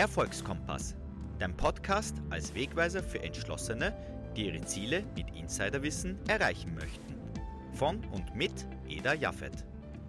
Erfolgskompass, dein Podcast als Wegweiser für Entschlossene, die ihre Ziele mit Insiderwissen erreichen möchten. Von und mit Eda Jaffet.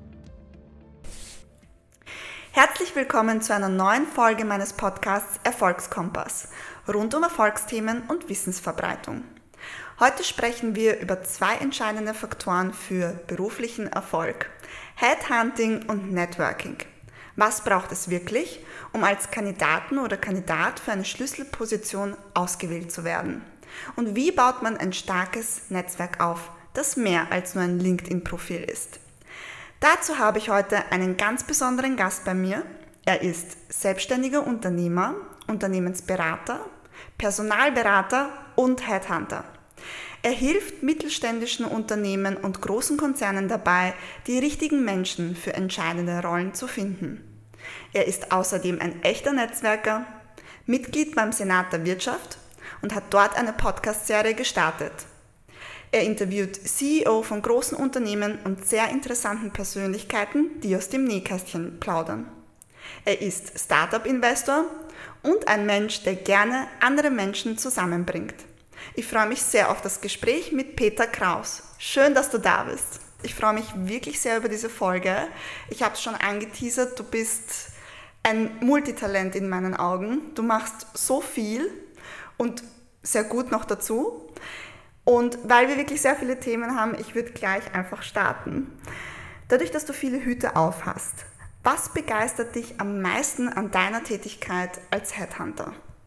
Herzlich willkommen zu einer neuen Folge meines Podcasts Erfolgskompass, rund um Erfolgsthemen und Wissensverbreitung. Heute sprechen wir über zwei entscheidende Faktoren für beruflichen Erfolg: Headhunting und Networking. Was braucht es wirklich, um als Kandidaten oder Kandidat für eine Schlüsselposition ausgewählt zu werden? Und wie baut man ein starkes Netzwerk auf, das mehr als nur ein LinkedIn-Profil ist? Dazu habe ich heute einen ganz besonderen Gast bei mir. Er ist selbstständiger Unternehmer, Unternehmensberater, Personalberater und Headhunter. Er hilft mittelständischen Unternehmen und großen Konzernen dabei, die richtigen Menschen für entscheidende Rollen zu finden. Er ist außerdem ein echter Netzwerker, Mitglied beim Senat der Wirtschaft und hat dort eine Podcast-Serie gestartet. Er interviewt CEO von großen Unternehmen und sehr interessanten Persönlichkeiten, die aus dem Nähkästchen plaudern. Er ist Startup-Investor und ein Mensch, der gerne andere Menschen zusammenbringt. Ich freue mich sehr auf das Gespräch mit Peter Kraus. Schön, dass du da bist. Ich freue mich wirklich sehr über diese Folge. Ich habe es schon angeteasert, du bist ein Multitalent in meinen Augen. Du machst so viel und sehr gut noch dazu. Und weil wir wirklich sehr viele Themen haben, ich würde gleich einfach starten. Dadurch, dass du viele Hüte auf hast, was begeistert dich am meisten an deiner Tätigkeit als Headhunter?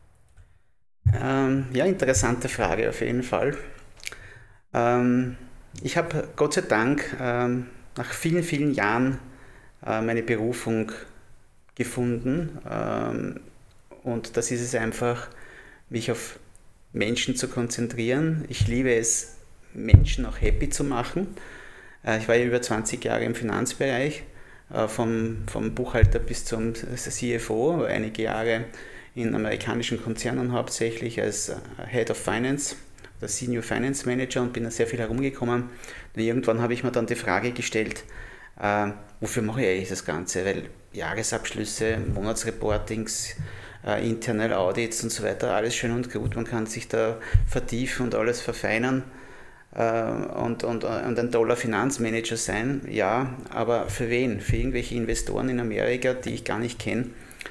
Interessante Frage auf jeden Fall. Ich habe Gott sei Dank nach vielen, vielen Jahren meine Berufung gefunden. Und das ist es einfach, mich auf Menschen zu konzentrieren. Ich liebe es, Menschen auch happy zu machen. Ich war ja über 20 Jahre im Finanzbereich, vom Buchhalter bis zum CFO, einige Jahre in amerikanischen Konzernen hauptsächlich als Head of Finance oder Senior Finance Manager und bin da sehr viel herumgekommen. Und irgendwann habe ich mir dann die Frage gestellt, wofür mache ich eigentlich das Ganze? Weil Jahresabschlüsse, Monatsreportings, Internal Audits und so weiter, alles schön und gut, man kann sich da vertiefen und alles verfeinern und ein toller Finanzmanager sein, ja, aber für wen? Für irgendwelche Investoren in Amerika, die ich gar nicht kenne,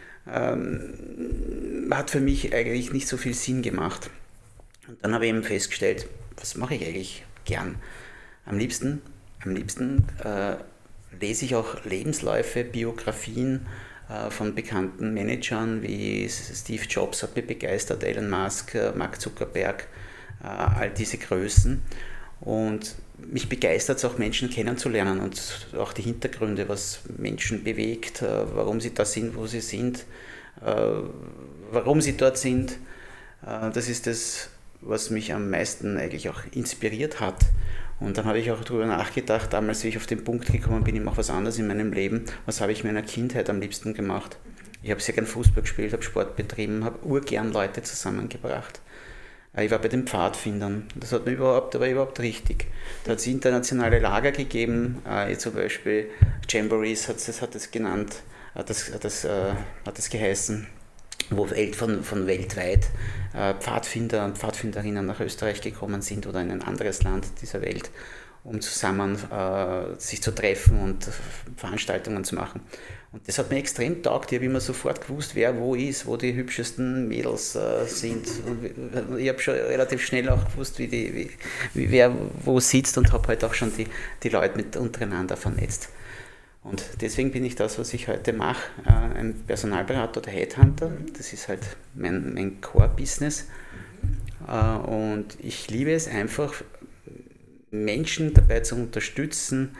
hat für mich eigentlich nicht so viel Sinn gemacht. Und dann habe ich eben festgestellt, was mache ich eigentlich gern? Am liebsten lese ich auch Lebensläufe, Biografien von bekannten Managern wie Steve Jobs hat mich begeistert, Elon Musk, Mark Zuckerberg, all diese Größen. Und mich begeistert es auch, Menschen kennenzulernen und auch die Hintergründe, was Menschen bewegt, warum sie da sind, wo sie sind, warum sie dort sind. Das ist das, was mich am meisten eigentlich auch inspiriert hat. Und dann habe ich auch darüber nachgedacht, damals, wie ich auf den Punkt gekommen bin, ich mache was anderes in meinem Leben. Was habe ich in meiner Kindheit am liebsten gemacht? Ich habe sehr gern Fußball gespielt, habe Sport betrieben, habe urgern Leute zusammengebracht. Ich war bei den Pfadfindern, das war überhaupt richtig. Da hat es internationale Lager gegeben, zum Beispiel Jamborees hat es genannt, hat es geheißen, wo von weltweit Pfadfinder und Pfadfinderinnen nach Österreich gekommen sind oder in ein anderes Land dieser Welt, um zusammen sich zu treffen und Veranstaltungen zu machen. Und das hat mir extrem taugt. Ich habe immer sofort gewusst, wer wo ist, wo die hübschesten Mädels sind. Und ich habe schon relativ schnell auch gewusst, wer wo sitzt und habe halt auch schon die Leute untereinander vernetzt. Und deswegen bin ich das, was ich heute mache, ein Personalberater oder Headhunter. Das ist halt mein Core-Business. Und ich liebe es einfach, Menschen dabei zu unterstützen,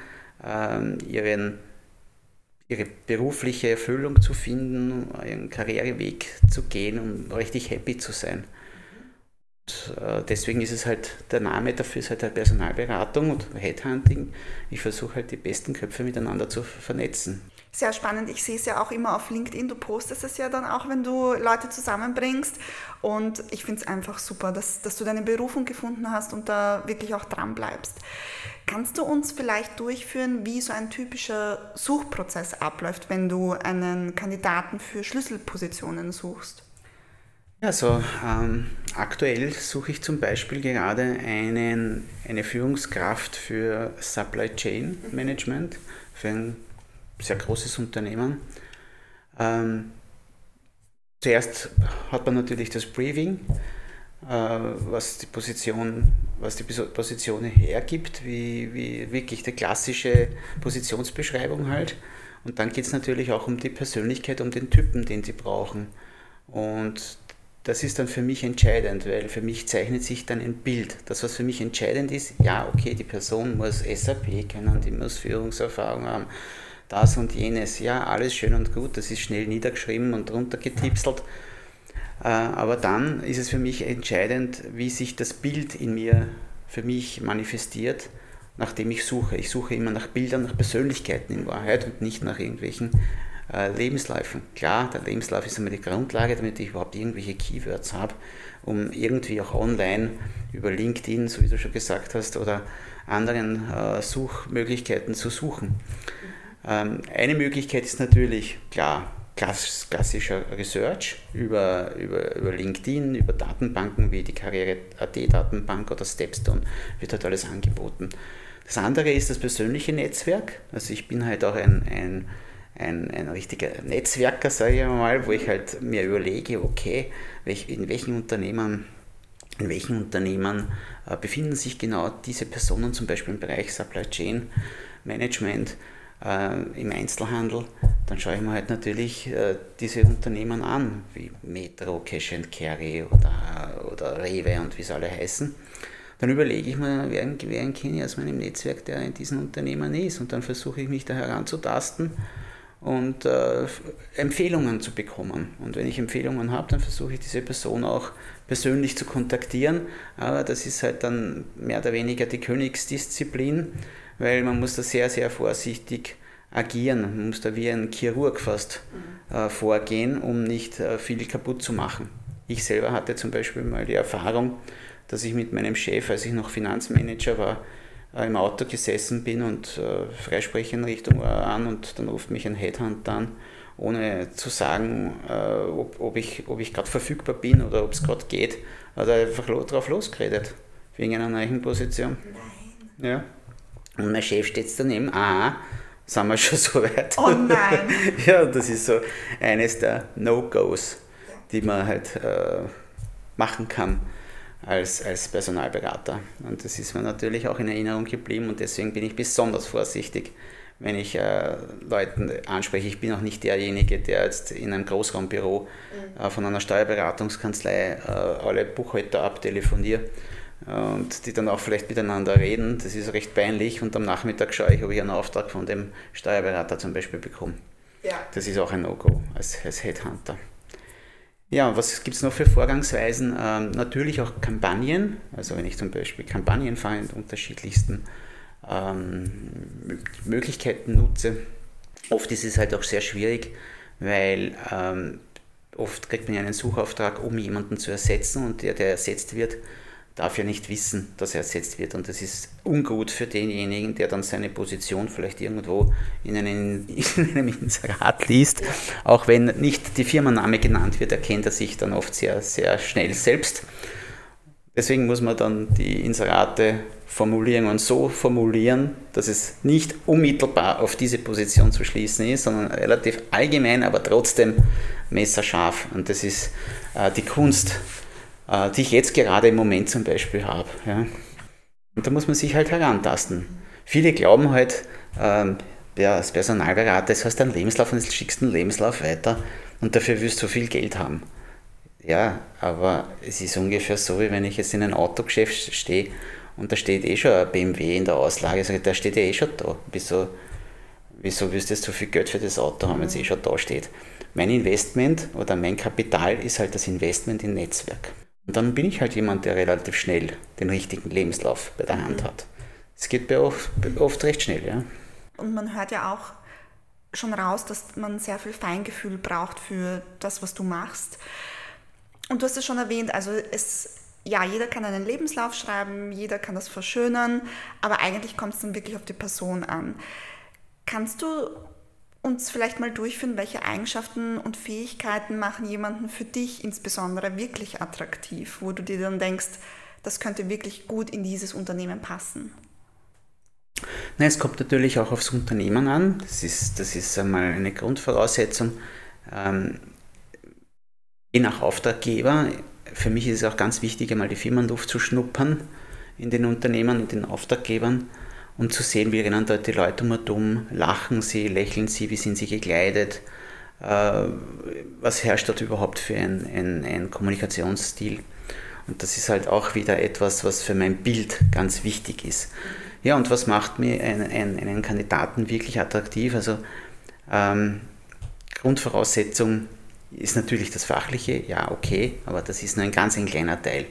ihre berufliche Erfüllung zu finden, ihren Karriereweg zu gehen, um richtig happy zu sein. Und deswegen ist es halt, der Name dafür ist halt eine Personalberatung und Headhunting. Ich versuche halt die besten Köpfe miteinander zu vernetzen. Sehr spannend. Ich sehe es ja auch immer auf LinkedIn. Du postest es ja dann auch, wenn du Leute zusammenbringst. Und ich finde es einfach super, dass du deine Berufung gefunden hast und da wirklich auch dran bleibst. Kannst du uns vielleicht durchführen, wie so ein typischer Suchprozess abläuft, wenn du einen Kandidaten für Schlüsselpositionen suchst? Also aktuell suche ich zum Beispiel gerade eine Führungskraft für Supply Chain Management, für ein sehr großes Unternehmen. Zuerst hat man natürlich das Briefing, was die Position hergibt, wie wirklich die klassische Positionsbeschreibung halt. Und dann geht es natürlich auch um die Persönlichkeit, um den Typen, den sie brauchen. Und das ist dann für mich entscheidend, weil für mich zeichnet sich dann ein Bild. Das, was für mich entscheidend ist, ja, okay, die Person muss SAP können, die muss Führungserfahrung haben, das und jenes, ja, alles schön und gut, das ist schnell niedergeschrieben und runtergetipselt. Aber dann ist es für mich entscheidend, wie sich das Bild in mir für mich manifestiert, nachdem ich suche. Ich suche immer nach Bildern, nach Persönlichkeiten in Wahrheit und nicht nach irgendwelchen Lebensläufen. Klar, der Lebenslauf ist einmal die Grundlage, damit ich überhaupt irgendwelche Keywords habe, um irgendwie auch online über LinkedIn, so wie du schon gesagt hast, oder anderen Suchmöglichkeiten zu suchen. Eine Möglichkeit ist natürlich, klar, klassischer Research über LinkedIn, über Datenbanken wie die Karriere.at-Datenbank oder Stepstone wird halt alles angeboten. Das andere ist das persönliche Netzwerk. Also ich bin halt auch ein richtiger Netzwerker, sage ich mal, wo ich halt mir überlege, okay, in welchen Unternehmen befinden sich genau diese Personen, zum Beispiel im Bereich Supply Chain Management, im Einzelhandel. Dann schaue ich mir halt natürlich diese Unternehmen an, wie Metro, Cash & Carry oder Rewe und wie sie alle heißen. Dann überlege ich mir, wer kenne ich aus meinem Netzwerk, der in diesen Unternehmen ist, und dann versuche ich mich da heranzutasten und Empfehlungen zu bekommen. Und wenn ich Empfehlungen habe, dann versuche ich diese Person auch persönlich zu kontaktieren. Aber das ist halt dann mehr oder weniger die Königsdisziplin, weil man muss da sehr, sehr vorsichtig agieren. Man muss da wie ein Chirurg fast vorgehen, um nicht viel kaputt zu machen. Ich selber hatte zum Beispiel mal die Erfahrung, dass ich mit meinem Chef, als ich noch Finanzmanager war, im Auto gesessen bin und Freisprecheinrichtung an, und dann ruft mich ein Headhunter an, ohne zu sagen, ob ich gerade verfügbar bin oder ob es gerade geht. Hat er einfach drauf losgeredet, wegen einer neuen Position. Nein. Ja. Und mein Chef steht daneben, sind wir schon so weit. Oh nein. Ja, das ist so eines der No-Gos, die man halt machen kann als Personalberater. Und das ist mir natürlich auch in Erinnerung geblieben, und deswegen bin ich besonders vorsichtig, wenn ich Leuten anspreche. Ich bin auch nicht derjenige, der jetzt in einem Großraumbüro von einer Steuerberatungskanzlei alle Buchhalter abtelefoniert und die dann auch vielleicht miteinander reden. Das ist recht peinlich, und am Nachmittag schaue ich, ob ich einen Auftrag von dem Steuerberater zum Beispiel bekomme. Ja. Das ist auch ein No-Go als Headhunter. Ja, was gibt es noch für Vorgangsweisen? Natürlich auch Kampagnen. Also wenn ich zum Beispiel Kampagnen fahre in unterschiedlichsten Möglichkeiten nutze. Oft ist es halt auch sehr schwierig, weil oft kriegt man ja einen Suchauftrag, um jemanden zu ersetzen, und der ersetzt wird, darf ja nicht wissen, dass er ersetzt wird, und das ist ungut für denjenigen, der dann seine Position vielleicht irgendwo in einem Inserat liest. Auch wenn nicht die Firmenname genannt wird, erkennt er sich dann oft sehr, sehr schnell selbst. Deswegen muss man dann die Inserate Formulierungen so formulieren, dass es nicht unmittelbar auf diese Position zu schließen ist, sondern relativ allgemein, aber trotzdem messerscharf. Und das ist die Kunst, die ich jetzt gerade im Moment zum Beispiel habe. Ja. Und da muss man sich halt herantasten. Viele glauben halt, als Personalberater, das heißt ein Lebenslauf, und jetzt schickst du einen Lebenslauf weiter und dafür wirst du viel Geld haben. Ja, aber es ist ungefähr so, wie wenn ich jetzt in einem Autogeschäft stehe und da steht schon ein BMW in der Auslage, sage ich, der steht ja eh schon da. Wieso willst du jetzt so viel Geld für das Auto haben, wenn es eh schon da steht? Mein Investment oder mein Kapital ist halt das Investment in Netzwerk. Und dann bin ich halt jemand, der relativ schnell den richtigen Lebenslauf bei der Hand hat. Es geht oft recht schnell, ja. Und man hört ja auch schon raus, dass man sehr viel Feingefühl braucht für das, was du machst. Und du hast es schon erwähnt, also jeder kann einen Lebenslauf schreiben, jeder kann das verschönern, aber eigentlich kommt es dann wirklich auf die Person an. Kannst du uns vielleicht mal durchführen, welche Eigenschaften und Fähigkeiten machen jemanden für dich insbesondere wirklich attraktiv, wo du dir dann denkst, das könnte wirklich gut in dieses Unternehmen passen? Es kommt natürlich auch aufs Unternehmen an, das ist einmal eine Grundvoraussetzung. Je nach Auftraggeber, für mich ist es auch ganz wichtig, einmal die Firmenluft zu schnuppern in den Unternehmen, in den Auftraggebern, um zu sehen, wie rennen dort die Leute um und um, lachen sie, lächeln sie, wie sind sie gekleidet, was herrscht dort überhaupt für ein Kommunikationsstil. Und das ist halt auch wieder etwas, was für mein Bild ganz wichtig ist. Ja, und was macht mir einen Kandidaten wirklich attraktiv? Also Grundvoraussetzung ist natürlich das Fachliche, ja okay, aber das ist nur ein ganz kleiner Teil.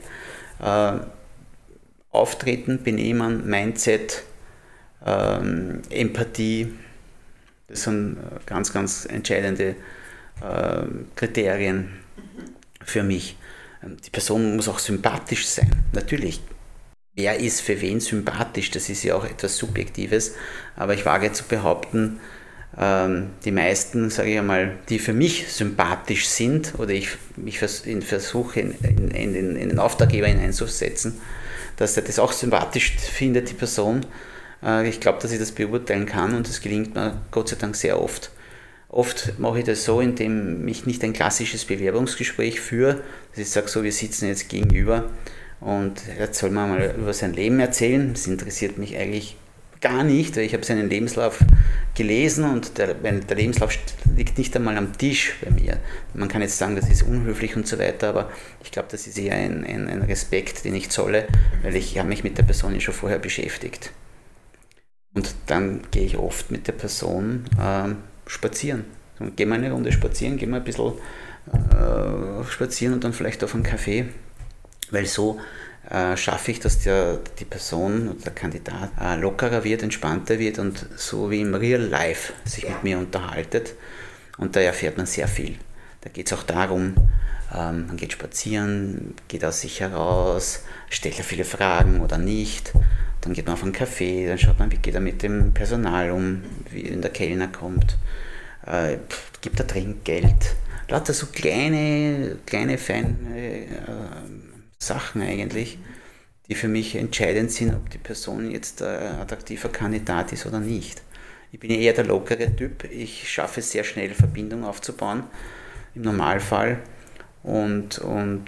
Auftreten, Benehmen, Mindset, Empathie, das sind ganz, ganz entscheidende Kriterien für mich. Die Person muss auch sympathisch sein, natürlich. Wer ist für wen sympathisch? Das ist ja auch etwas Subjektives, aber ich wage zu behaupten, die meisten, sage ich einmal, die für mich sympathisch sind oder ich versuche in den Auftraggeber hineinzusetzen, dass er das auch sympathisch findet, die Person. Ich glaube, dass ich das beurteilen kann und das gelingt mir Gott sei Dank sehr oft. Oft mache ich das so, indem ich nicht ein klassisches Bewerbungsgespräch führe, dass ich sage, so, wir sitzen jetzt gegenüber und jetzt soll man mal über sein Leben erzählen. Das interessiert mich eigentlich gar nicht, weil ich habe seinen Lebenslauf gelesen und der Lebenslauf liegt nicht einmal am Tisch bei mir. Man kann jetzt sagen, das ist unhöflich und so weiter, aber ich glaube, das ist eher ein Respekt, den ich zolle, weil ich habe mich mit der Person ja schon vorher beschäftigt. Und dann gehe ich oft mit der Person spazieren. Und gehen wir eine Runde spazieren, gehen wir ein bisschen spazieren und dann vielleicht auf einen Kaffee, weil so schaffe ich, dass die Person oder der Kandidat lockerer wird, entspannter wird und so wie im Real Life sich mit mir unterhaltet. Und da erfährt man sehr viel. Da geht es auch darum, man geht spazieren, geht aus sich heraus, stellt ja viele Fragen oder nicht. Dann geht man auf einen Café, dann schaut man, wie geht er mit dem Personal um, wie der Kellner kommt, gibt er Trinkgeld. Lauter so kleine feine Sachen eigentlich, die für mich entscheidend sind, ob die Person jetzt ein attraktiver Kandidat ist oder nicht. Ich bin eher der lockere Typ, ich schaffe es sehr schnell, Verbindungen aufzubauen, im Normalfall. Und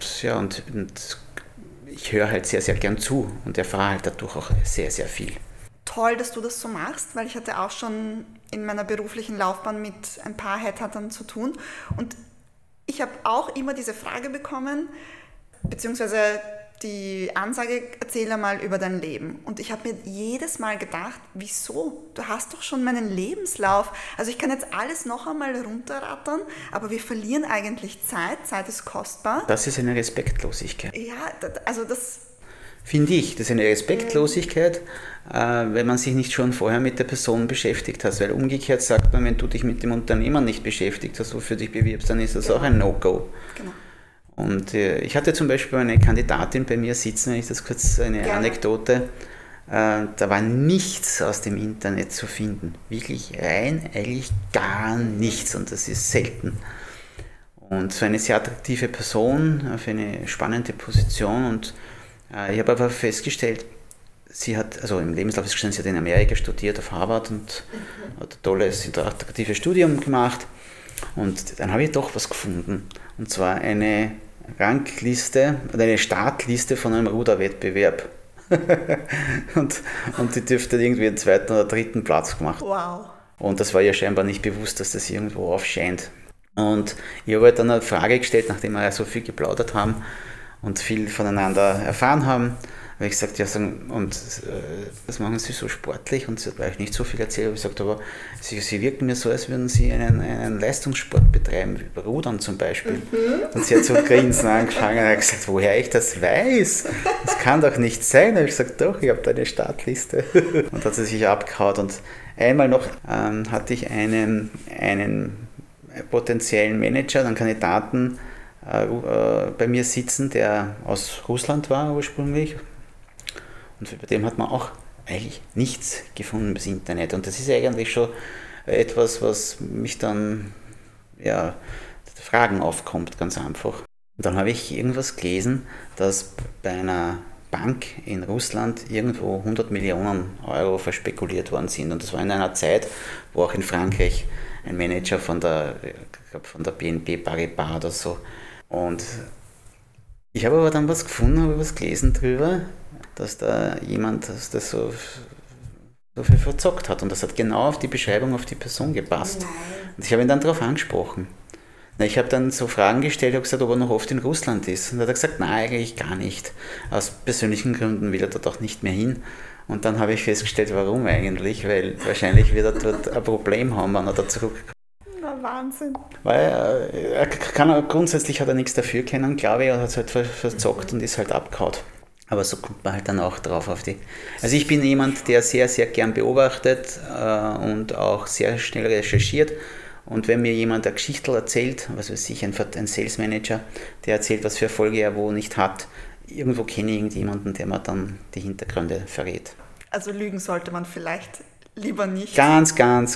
ich höre halt sehr, sehr gern zu und erfahre halt dadurch auch sehr, sehr viel. Toll, dass du das so machst, weil ich hatte auch schon in meiner beruflichen Laufbahn mit ein paar Headhuntern zu tun. Und ich habe auch immer diese Frage bekommen, beziehungsweise die Ansage, erzähle mal über dein Leben. Und ich habe mir jedes Mal gedacht, wieso? Du hast doch schon meinen Lebenslauf. Also ich kann jetzt alles noch einmal runterrattern, aber wir verlieren eigentlich Zeit. Zeit ist kostbar. Das ist eine Respektlosigkeit. Ja, also das... Finde ich, das ist eine Respektlosigkeit, wenn man sich nicht schon vorher mit der Person beschäftigt hat. Weil umgekehrt sagt man, wenn du dich mit dem Unternehmer nicht beschäftigt hast, wofür du dich bewirbst, dann ist das auch ein No-Go. Genau. Und ich hatte zum Beispiel eine Kandidatin bei mir sitzen, wenn ich das kurz eine Anekdote, da war nichts aus dem Internet zu finden. Wirklich rein, eigentlich gar nichts und das ist selten. Und so eine sehr attraktive Person für eine spannende Position und ich habe aber festgestellt, sie hat, also im Lebenslauf ist gestanden, sie hat in Amerika studiert, auf Harvard und hat ein tolles, attraktives Studium gemacht. Und dann habe ich doch was gefunden. Und zwar eine Rangliste oder eine Startliste von einem Ruderwettbewerb. und die dürfte irgendwie den 2. oder 3. Platz gemacht. Wow. Und das war ihr scheinbar nicht bewusst, dass das irgendwo aufscheint. Und ich habe halt dann eine Frage gestellt, nachdem wir ja so viel geplaudert haben und viel voneinander erfahren haben, Weil ich gesagt, ja, das machen Sie so sportlich und sie hat eigentlich nicht so viel erzählt, aber ich gesagt, aber sie wirken mir so, als würden Sie einen Leistungssport betreiben, wie Rudern zum Beispiel. Und sie hat so grinsen angefangen und hat gesagt, woher ich das weiß? Das kann doch nicht sein. Da habe ich gesagt, doch, ich habe da eine Startliste. Und hat sie sich abgehauen. Und einmal noch hatte ich einen potenziellen Manager, einen Kandidaten bei mir sitzen, der aus Russland war ursprünglich. Und bei dem hat man auch eigentlich nichts gefunden im Internet. Und das ist eigentlich schon etwas, was mich dann, ja, Fragen aufkommt, ganz einfach. Und dann habe ich irgendwas gelesen, dass bei einer Bank in Russland irgendwo 100 Millionen Euro verspekuliert worden sind. Und das war in einer Zeit, wo auch in Frankreich ein Manager von der BNP Paribas oder so. Und ich habe aber dann was gefunden, habe was gelesen drüber, dass da jemand das so viel verzockt hat. Und das hat genau auf die Beschreibung, auf die Person gepasst. Nein. Und ich habe ihn dann darauf angesprochen. Ich habe dann so Fragen gestellt, habe gesagt, ob er noch oft in Russland ist. Und er hat gesagt, nein, eigentlich gar nicht. Aus persönlichen Gründen will er dort auch nicht mehr hin. Und dann habe ich festgestellt, warum eigentlich, weil wahrscheinlich wird er dort ein Problem haben, wenn er da zurückkommt. Na, Wahnsinn. Weil grundsätzlich hat er nichts dafür können, glaube ich, er hat es halt verzockt und ist halt abgehauen. Aber so kommt man halt dann auch drauf auf die. Also ich bin jemand, der sehr, sehr gern beobachtet und auch sehr schnell recherchiert. Und wenn mir jemand eine Geschichte erzählt, was weiß ich, ein Sales Manager, der erzählt, was für Erfolge er wo nicht hat, irgendwo kenne ich irgendjemanden, der mir dann die Hintergründe verrät. Also lügen sollte man vielleicht lieber nicht. Ganz.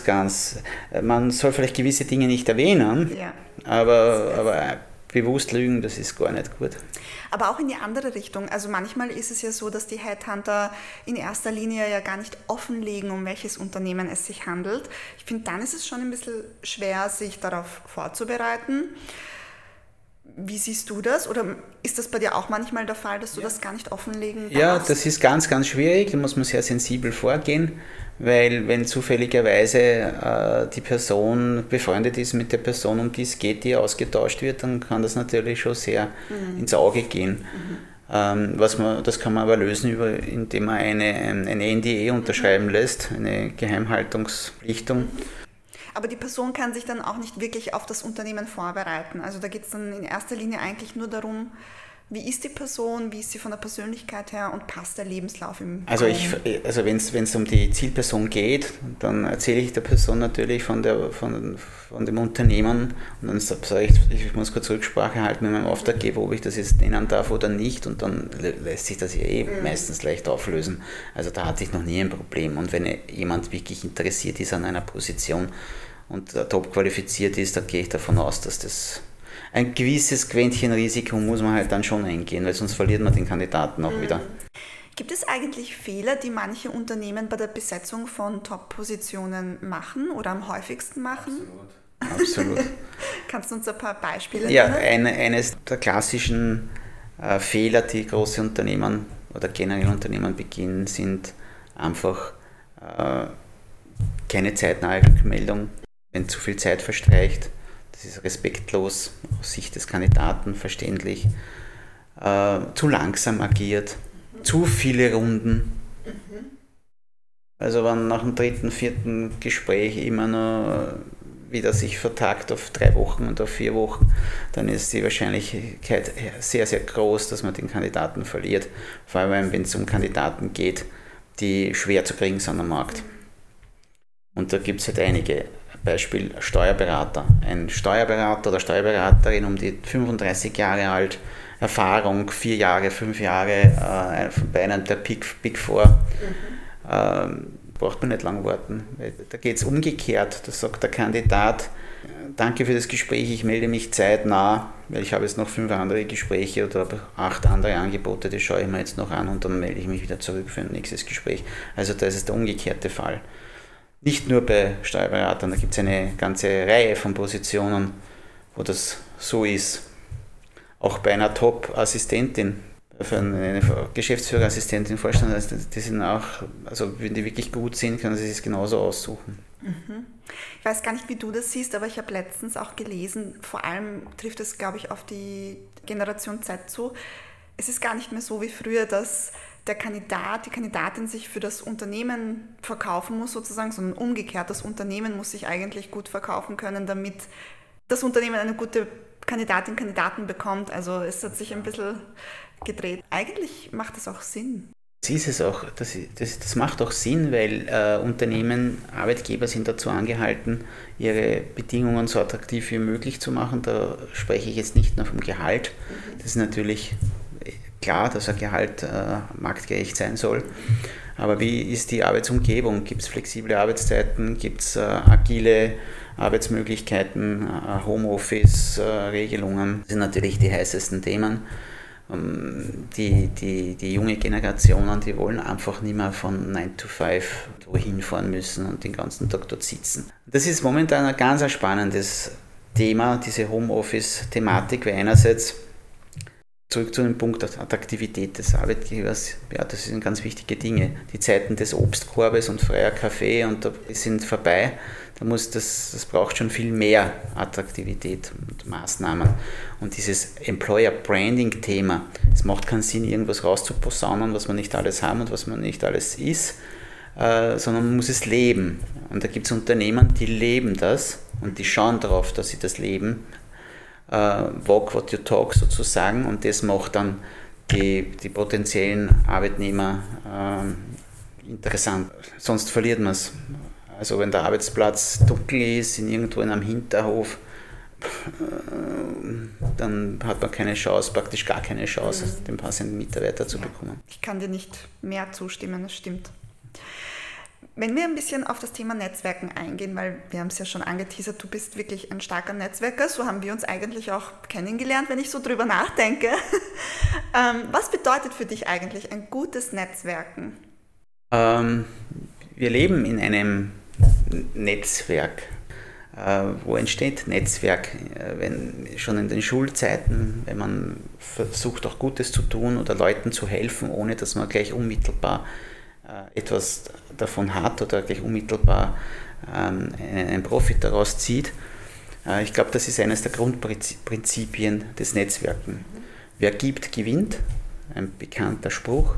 Man soll vielleicht gewisse Dinge nicht erwähnen, Ja. aber bewusst lügen, das ist gar nicht gut. Aber auch in die andere Richtung. Also manchmal ist es ja so, dass die Headhunter in erster Linie ja gar nicht offenlegen, um welches Unternehmen es sich handelt. Ich finde, dann ist es schon ein bisschen schwer, sich darauf vorzubereiten. Wie siehst du das? Oder ist das bei dir auch manchmal der Fall, dass du das gar nicht offenlegen darfst? Ja, das ist ganz, ganz schwierig. Da muss man sehr sensibel vorgehen, weil wenn zufälligerweise die Person befreundet ist mit der Person, um die es geht, die ausgetauscht wird, dann kann das natürlich schon sehr ins Auge gehen. Das kann man aber lösen, indem man eine NDA unterschreiben lässt, eine Geheimhaltungsverpflichtung. Aber die Person kann sich dann auch nicht wirklich auf das Unternehmen vorbereiten. Also da geht es dann in erster Linie eigentlich nur darum, wie ist die Person, wie ist sie von der Persönlichkeit her und passt der Lebenslauf im Also wenn es um die Zielperson geht, dann erzähle ich der Person natürlich von dem Unternehmen und dann sage ich muss kurz Rücksprache halten mit meinem Auftraggeber, ob ich das jetzt nennen darf oder nicht, und dann lässt sich das ja meistens leicht auflösen. Also da hatte ich noch nie ein Problem, und wenn jemand wirklich interessiert ist an einer Position und top qualifiziert ist, dann gehe ich davon aus, dass das ein gewisses Quäntchen Risiko muss man halt dann schon eingehen, weil sonst verliert man den Kandidaten auch wieder. Gibt es eigentlich Fehler, die manche Unternehmen bei der Besetzung von Top-Positionen machen oder am häufigsten machen? Absolut. Kannst du uns ein paar Beispiele nennen? nennen? Eines der klassischen Fehler, die große Unternehmen oder generell Unternehmen begehen, sind einfach keine zeitnahe Rückmeldung, wenn zu viel Zeit verstreicht. Das ist respektlos aus Sicht des Kandidaten, verständlich. Zu langsam agiert, zu viele Runden. Also wenn nach dem 3., 4. Gespräch immer noch wieder sich vertagt auf 3 Wochen und auf 4 Wochen, dann ist die Wahrscheinlichkeit sehr, sehr groß, dass man den Kandidaten verliert. Vor allem, wenn es um Kandidaten geht, die schwer zu kriegen sind am Markt. Und da gibt es halt einige. Beispiel Steuerberater. Ein Steuerberater oder Steuerberaterin um die 35 Jahre alt, Erfahrung 4 Jahre, 5 Jahre bei einem der Big Four. Braucht man nicht lang warten. Da geht es umgekehrt. Da sagt der Kandidat, danke für das Gespräch, ich melde mich zeitnah, weil ich habe jetzt noch 5 andere Gespräche oder 8 andere Angebote, die schaue ich mir jetzt noch an und dann melde ich mich wieder zurück für ein nächstes Gespräch. Also da ist es der umgekehrte Fall. Nicht nur bei Steuerberatern, da gibt es eine ganze Reihe von Positionen, wo das so ist. Auch bei einer Top-Assistentin, für eine Geschäftsführerassistentin, Vorstand, die sind auch, also wenn die wirklich gut sind, können sie es genauso aussuchen. Ich weiß gar nicht, wie du das siehst, aber ich habe letztens auch gelesen, vor allem trifft es, glaube ich, auf die Generation Z zu. Es ist gar nicht mehr so wie früher, dass der Kandidat, die Kandidatin sich für das Unternehmen verkaufen muss sozusagen, sondern umgekehrt, das Unternehmen muss sich eigentlich gut verkaufen können, damit das Unternehmen eine gute Kandidatin/Kandidaten bekommt. Also es hat sich ein bisschen gedreht. Eigentlich macht es auch Sinn. Das ist es auch. Das macht auch Sinn, weil Unternehmen, Arbeitgeber sind dazu angehalten, ihre Bedingungen so attraktiv wie möglich zu machen. Da spreche ich jetzt nicht nur vom Gehalt. Das ist natürlich klar, dass ein Gehalt marktgerecht sein soll. Aber wie ist die Arbeitsumgebung? Gibt es flexible Arbeitszeiten? Gibt es agile Arbeitsmöglichkeiten, Homeoffice-Regelungen? Das sind natürlich die heißesten Themen. Die junge Generationen, die wollen einfach nicht mehr von 9 to 5 wohin fahren müssen und den ganzen Tag dort sitzen. Das ist momentan ein ganz spannendes Thema, diese Homeoffice-Thematik, weil einerseits zurück zu dem Punkt der Attraktivität des Arbeitgebers, ja, das sind ganz wichtige Dinge. Die Zeiten des Obstkorbes und freier Kaffee und sind vorbei. Das braucht schon viel mehr Attraktivität und Maßnahmen. Und dieses Employer-Branding-Thema, es macht keinen Sinn, irgendwas rauszuposaunen, was man nicht alles haben und was man nicht alles ist, sondern man muss es leben. Und da gibt es Unternehmen, die leben das und die schauen darauf, dass sie das leben. Walk what you talk sozusagen, und das macht dann die potenziellen Arbeitnehmer interessant. Sonst verliert man es. Also wenn der Arbeitsplatz dunkel ist, irgendwo in einem Hinterhof, dann hat man keine Chance, praktisch gar keine Chance, den passenden Mitarbeiter zu bekommen. Ich kann dir nicht mehr zustimmen, das stimmt. Wenn wir ein bisschen auf das Thema Netzwerken eingehen, weil wir haben es ja schon angeteasert, du bist wirklich ein starker Netzwerker, so haben wir uns eigentlich auch kennengelernt, wenn ich so drüber nachdenke. Was bedeutet für dich eigentlich ein gutes Netzwerken? Wir leben in einem Netzwerk. Wo entsteht Netzwerk? Wenn schon in den Schulzeiten, wenn man versucht auch Gutes zu tun oder Leuten zu helfen, ohne dass man gleich unmittelbar etwas davon hat oder gleich unmittelbar einen Profit daraus zieht. Ich glaube, das ist eines der Grundprinzipien des Netzwerken. Wer gibt, gewinnt, ein bekannter Spruch.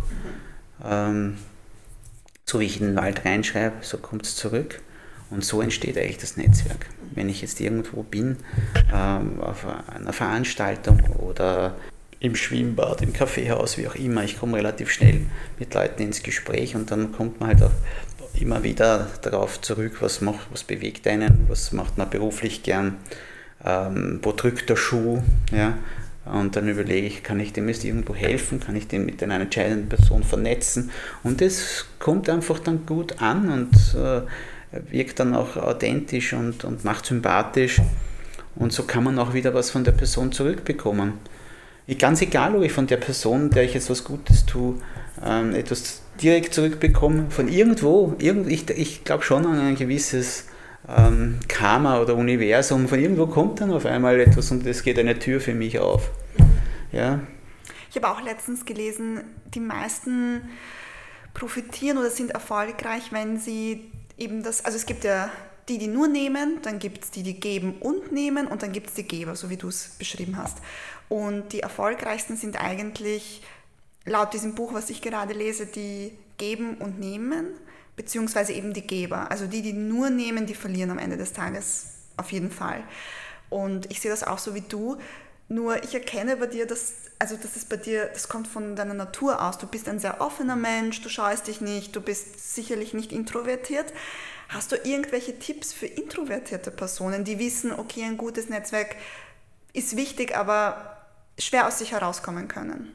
So wie ich in den Wald reinschreibe, so kommt es zurück. Und so entsteht eigentlich das Netzwerk. Wenn ich jetzt irgendwo bin, auf einer Veranstaltung oder im Schwimmbad, im Kaffeehaus, wie auch immer, ich komme relativ schnell mit Leuten ins Gespräch und dann kommt man halt auch immer wieder darauf zurück, was bewegt einen, was macht man beruflich gern, wo drückt der Schuh, ja? Und dann überlege ich, kann ich dem jetzt irgendwo helfen, kann ich den mit einer entscheidenden Person vernetzen, und das kommt einfach dann gut an und wirkt dann auch authentisch und macht sympathisch, und so kann man auch wieder was von der Person zurückbekommen. Ganz egal, ob ich von der Person, der ich jetzt was Gutes tue, etwas direkt zurückbekomme, von irgendwo, ich glaube schon an ein gewisses Karma oder Universum, von irgendwo kommt dann auf einmal etwas und es geht eine Tür für mich auf. Ja. Ich habe auch letztens gelesen, die meisten profitieren oder sind erfolgreich, wenn sie eben also es gibt ja die nur nehmen, dann gibt es die geben und nehmen, und dann gibt es die Geber, so wie du es beschrieben hast. Und die erfolgreichsten sind eigentlich, laut diesem Buch, was ich gerade lese, die geben und nehmen, beziehungsweise eben die Geber. Also die nur nehmen, die verlieren am Ende des Tages auf jeden Fall. Und ich sehe das auch so wie du, nur ich erkenne bei dir, das kommt von deiner Natur aus. Du bist ein sehr offener Mensch, du scheust dich nicht, du bist sicherlich nicht introvertiert. Hast du irgendwelche Tipps für introvertierte Personen, die wissen, okay, ein gutes Netzwerk ist wichtig, aber schwer aus sich herauskommen können?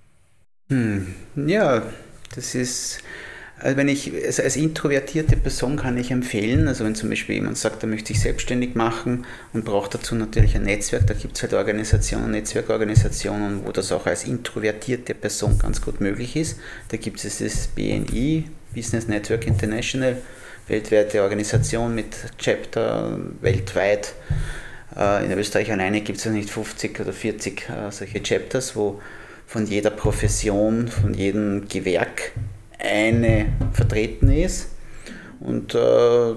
Ja, das ist, also als introvertierte Person kann ich empfehlen, also wenn zum Beispiel jemand sagt, er möchte sich selbstständig machen und braucht dazu natürlich ein Netzwerk, da gibt es halt Netzwerkorganisationen, wo das auch als introvertierte Person ganz gut möglich ist. Da gibt es das BNI, Business Network International, weltweite Organisation mit Chapter weltweit. In Österreich alleine gibt es ja nicht 50 oder 40 solche Chapters, wo von jeder Profession, von jedem Gewerk eine vertreten ist. Und da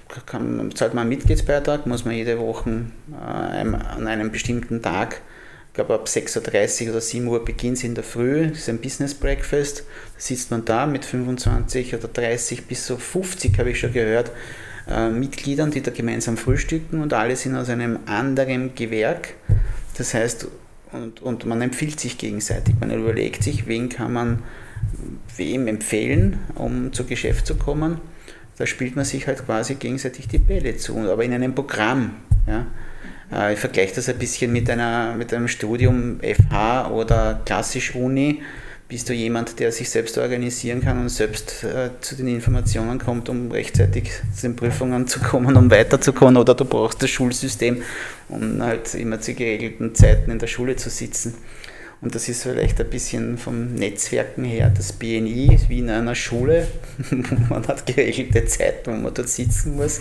zahlt man einen Mitgliedsbeitrag, muss man jede Woche an einem bestimmten Tag glaube ab 6:30 oder 7 Uhr beginnt es in der Früh, das ist ein Business Breakfast, da sitzt man da mit 25 oder 30 bis so 50, habe ich schon gehört, Mitgliedern, die da gemeinsam frühstücken und alle sind aus einem anderen Gewerk. Das heißt, und man empfiehlt sich gegenseitig, man überlegt sich, wen kann man wem empfehlen, um zu Geschäft zu kommen. Da spielt man sich halt quasi gegenseitig die Bälle zu, aber in einem Programm. Ja. Ich vergleiche das ein bisschen mit einem Studium FH oder klassisch Uni. Bist du jemand, der sich selbst organisieren kann und selbst zu den Informationen kommt, um rechtzeitig zu den Prüfungen zu kommen, um weiterzukommen, oder du brauchst das Schulsystem, um halt immer zu geregelten Zeiten in der Schule zu sitzen. Und das ist vielleicht ein bisschen vom Netzwerken her, das BNI ist wie in einer Schule, man hat geregelte Zeiten, wo man dort sitzen muss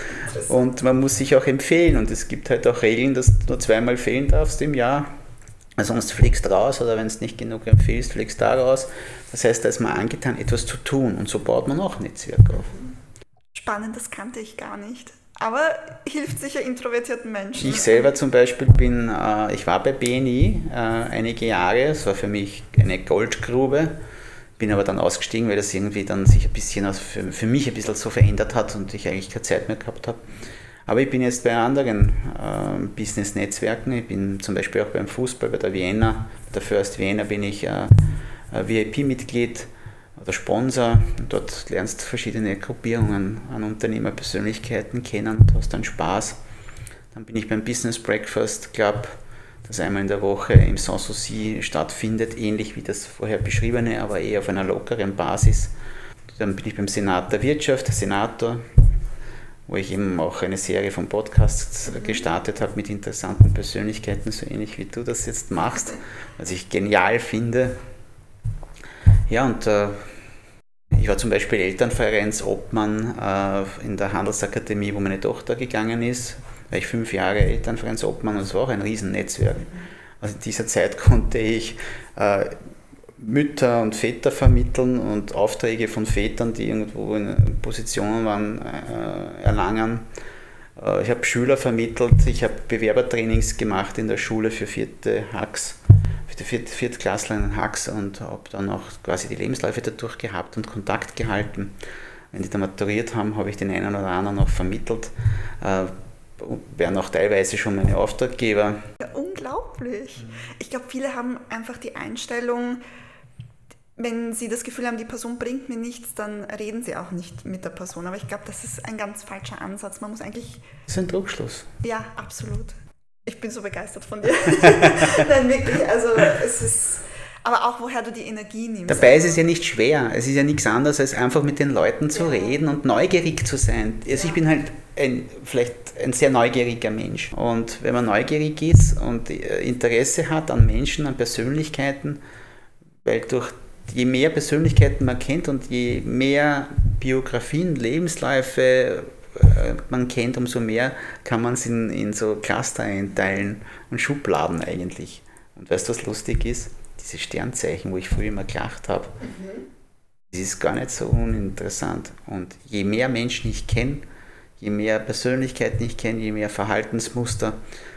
und man muss sich auch empfehlen und es gibt halt auch Regeln, dass du nur 2-mal fehlen darfst im Jahr, sonst fliegst du raus oder wenn du nicht genug empfiehlst, fliegst du da raus. Das heißt, da ist man angetan, etwas zu tun und so baut man auch Netzwerk auf. Spannend, das kannte ich gar nicht. Aber hilft sicher introvertierten Menschen. Ich selber zum Beispiel ich war bei BNI einige Jahre, es war für mich eine Goldgrube, bin aber dann ausgestiegen, weil das irgendwie dann sich ein bisschen für mich ein bisschen so verändert hat und ich eigentlich keine Zeit mehr gehabt habe. Aber ich bin jetzt bei anderen Business-Netzwerken, ich bin zum Beispiel auch beim Fußball, bei der Vienna, bei der First Vienna bin ich VIP-Mitglied oder Sponsor. Und dort lernst du verschiedene Gruppierungen an Unternehmerpersönlichkeiten kennen und hast dann Spaß. Dann bin ich beim Business Breakfast Club, das einmal in der Woche im Sanssouci stattfindet, ähnlich wie das vorher beschriebene, aber eher auf einer lockeren Basis. Dann bin ich beim Senat der Wirtschaft, Senator, wo ich eben auch eine Serie von Podcasts gestartet habe mit interessanten Persönlichkeiten, so ähnlich wie du das jetzt machst, was ich genial finde. Ja, und ich war zum Beispiel Elternvereinsobmann in der Handelsakademie, wo meine Tochter gegangen ist. War ich 5 Jahre Elternvereinsobmann und es war auch ein Riesennetzwerk. Also in dieser Zeit konnte ich Mütter und Väter vermitteln und Aufträge von Vätern, die irgendwo in Positionen waren, erlangen. Ich habe Schüler vermittelt, ich habe Bewerbertrainings gemacht in der Schule für Viertklässler in Hacks und habe dann auch quasi die Lebensläufe dadurch gehabt und Kontakt gehalten. Wenn die dann maturiert haben, habe ich den einen oder anderen noch vermittelt, wären auch teilweise schon meine Auftraggeber. Ja, unglaublich. Ich glaube, viele haben einfach die Einstellung, wenn sie das Gefühl haben, die Person bringt mir nichts, dann reden sie auch nicht mit der Person. Aber ich glaube, das ist ein ganz falscher Ansatz. Man muss eigentlich... Das ist ein Trugschluss. Ja, absolut. Ich bin so begeistert von dir. Nein, wirklich. Also es ist... Aber auch, woher du die Energie nimmst. Dabei ist es ja nicht schwer. Es ist ja nichts anderes, als einfach mit den Leuten zu reden und neugierig zu sein. Also ich bin halt vielleicht ein sehr neugieriger Mensch. Und wenn man neugierig ist und Interesse hat an Menschen, an Persönlichkeiten, weil je mehr Persönlichkeiten man kennt und je mehr Biografien, Lebensläufe man kennt, umso mehr kann man es in so Cluster einteilen und Schubladen eigentlich. Und weißt du, was lustig ist? Diese Sternzeichen, wo ich früher immer gelacht habe, das ist gar nicht so uninteressant. Und je mehr Menschen ich kenne, je mehr Persönlichkeiten ich kenne, je mehr Verhaltensmuster,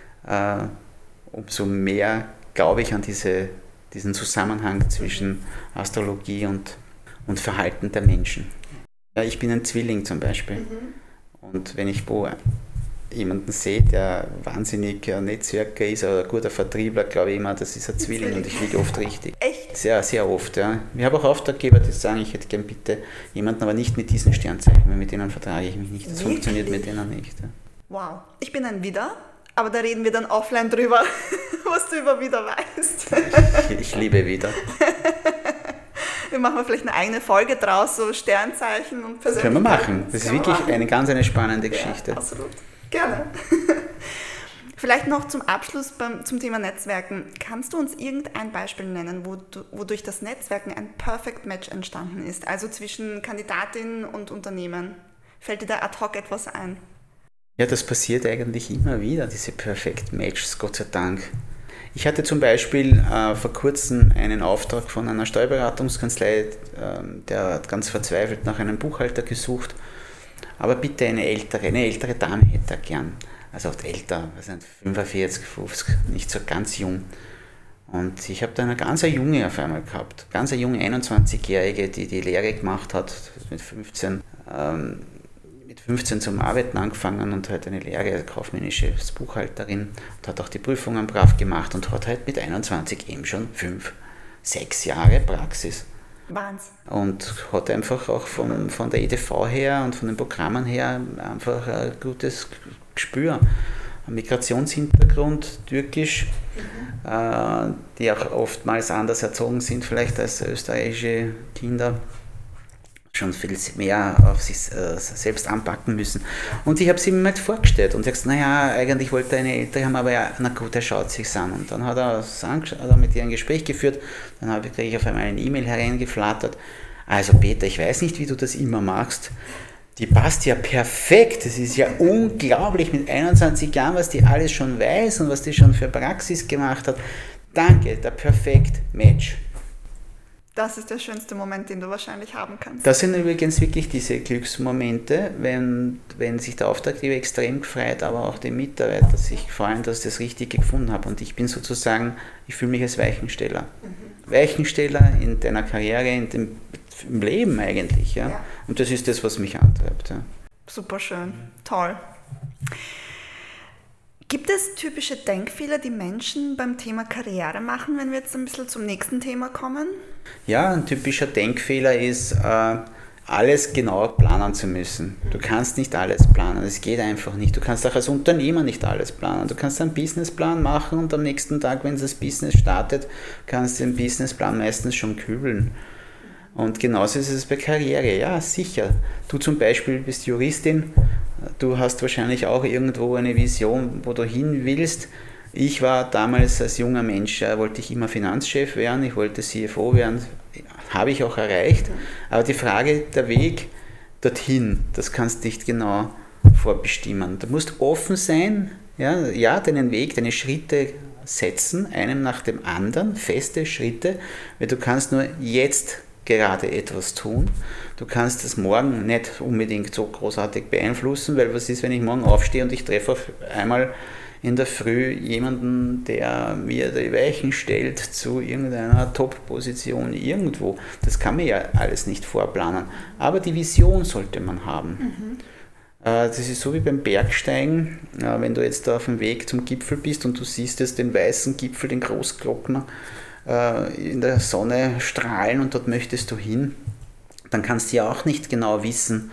umso mehr glaube ich an diesen Zusammenhang zwischen Astrologie und Verhalten der Menschen. Ja, ich bin ein Zwilling zum Beispiel. Und wenn ich jemanden sehe, der wahnsinnig Netzwerker ist oder ein guter Vertriebler, glaube ich immer, das ist ein Zwilling und ich liege oft richtig. Echt? Sehr, sehr oft, ja. Ich habe auch Auftraggeber, die sagen, ich hätte gern bitte jemanden, aber nicht mit diesen Sternzeichen, weil mit denen vertrage ich mich nicht. Das funktioniert mit denen nicht. Ja. Wow. Ich bin ein Widder, aber da reden wir dann offline drüber, was du über Widder weißt. Ich liebe Widder. Wir machen vielleicht eine eigene Folge draus, so Sternzeichen und Persönlichkeiten. Können wir machen. Das ist wirklich eine spannende Geschichte. Ja, absolut. Gerne. Vielleicht noch zum Abschluss zum Thema Netzwerken. Kannst du uns irgendein Beispiel nennen, wodurch das Netzwerken ein Perfect Match entstanden ist? Also zwischen Kandidatin und Unternehmen. Fällt dir da ad hoc etwas ein? Ja, das passiert eigentlich immer wieder, diese Perfect Matches, Gott sei Dank. Ich hatte zum Beispiel vor kurzem einen Auftrag von einer Steuerberatungskanzlei, der hat ganz verzweifelt nach einem Buchhalter gesucht, aber bitte eine ältere Dame hätte er gern. also oft älter, also 45, 50, nicht so ganz jung. Und ich habe da eine ganz junge auf einmal gehabt, ganz eine junge 21-Jährige, die die Lehre gemacht hat, mit 15 zum Arbeiten angefangen und hat eine Lehre als kaufmännische Buchhalterin und hat auch die Prüfungen brav gemacht und hat halt mit 21 eben schon 5, 6 Jahre Praxis. Wahnsinn. Und hat einfach auch von der EDV her und von den Programmen her einfach ein gutes Gespür. Ein Migrationshintergrund, türkisch, die auch oftmals anders erzogen sind vielleicht als österreichische Kinder, schon viel mehr auf sich selbst anpacken müssen. Und ich habe es ihm halt vorgestellt und er hat gesagt, naja, eigentlich wollte er eine ältere haben, aber ja, na gut, er schaut sich an. Und dann hat er mit ihr ein Gespräch geführt, dann kriege ich auf einmal eine E-Mail hereingeflattert. Also Peter, ich weiß nicht, wie du das immer machst, die passt ja perfekt, das ist ja unglaublich mit 21 Jahren, was die alles schon weiß und was die schon für Praxis gemacht hat. Danke, der perfekt Match. Das ist der schönste Moment, den du wahrscheinlich haben kannst. Das sind übrigens wirklich diese Glücksmomente, wenn sich der Auftraggeber extrem freut, aber auch die Mitarbeiter sich freuen, dass ich das Richtige gefunden habe. Und ich bin sozusagen, ich fühle mich als Weichensteller. Weichensteller in deiner Karriere, im Leben eigentlich. Ja? Und das ist das, was mich antreibt. Ja. Super schön, toll. Gibt es typische Denkfehler, die Menschen beim Thema Karriere machen, wenn wir jetzt ein bisschen zum nächsten Thema kommen? Ja, ein typischer Denkfehler ist, alles genau planen zu müssen. Du kannst nicht alles planen, es geht einfach nicht. Du kannst auch als Unternehmer nicht alles planen. Du kannst einen Businessplan machen und am nächsten Tag, wenn das Business startet, kannst du den Businessplan meistens schon kübeln. Und genauso ist es bei Karriere, ja sicher. Du zum Beispiel bist Juristin, du hast wahrscheinlich auch irgendwo eine Vision, wo du hin willst. Ich war damals als junger Mensch, wollte ich immer Finanzchef werden, ich wollte CFO werden, habe ich auch erreicht. Aber die Frage, der Weg dorthin, das kannst du nicht genau vorbestimmen. Du musst offen sein, ja, deinen Weg, deine Schritte setzen, einem nach dem anderen, feste Schritte, weil du kannst nur jetzt gerade etwas tun. Du kannst das morgen nicht unbedingt so großartig beeinflussen, weil was ist, wenn ich morgen aufstehe und ich treffe auf einmal in der Früh jemanden, der mir die Weichen stellt zu irgendeiner Top-Position irgendwo. Das kann man ja alles nicht vorplanen. Aber die Vision sollte man haben. Das ist so wie beim Bergsteigen, wenn du jetzt da auf dem Weg zum Gipfel bist und du siehst jetzt den weißen Gipfel, den Großglockner, in der Sonne strahlen und dort möchtest du hin, dann kannst du ja auch nicht genau wissen,